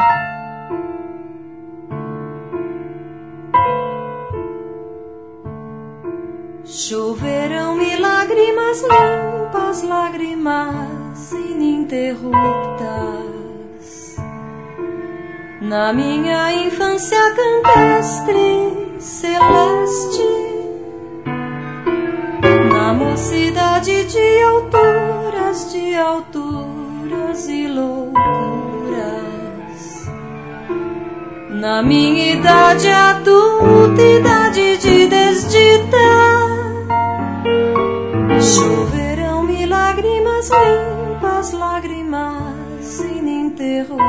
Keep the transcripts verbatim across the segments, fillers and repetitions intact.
Choveram-me lágrimas limpas, lágrimas ininterruptas. Na minha infância campestre, celeste, na mocidade de alturas, de alturas e loucuras, na minha idade adulta, idade de desdita. Choverão-me lágrimas limpas, lágrimas ininterruptas.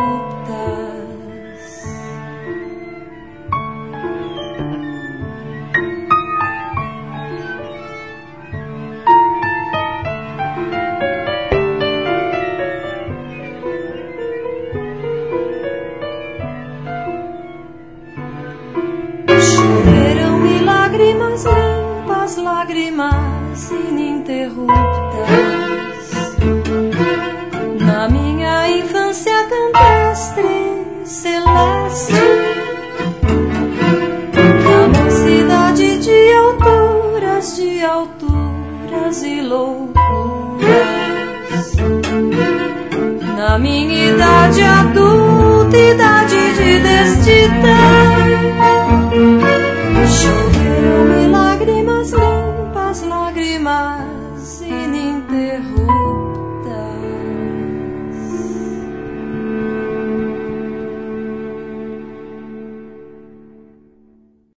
Choverão-me lágrimas limpas, lágrimas ininterruptas. Na minha infância campestre, celeste, na mocidade de alturas, de alturas e loucuras, na minha idade adulta, idade de desdita.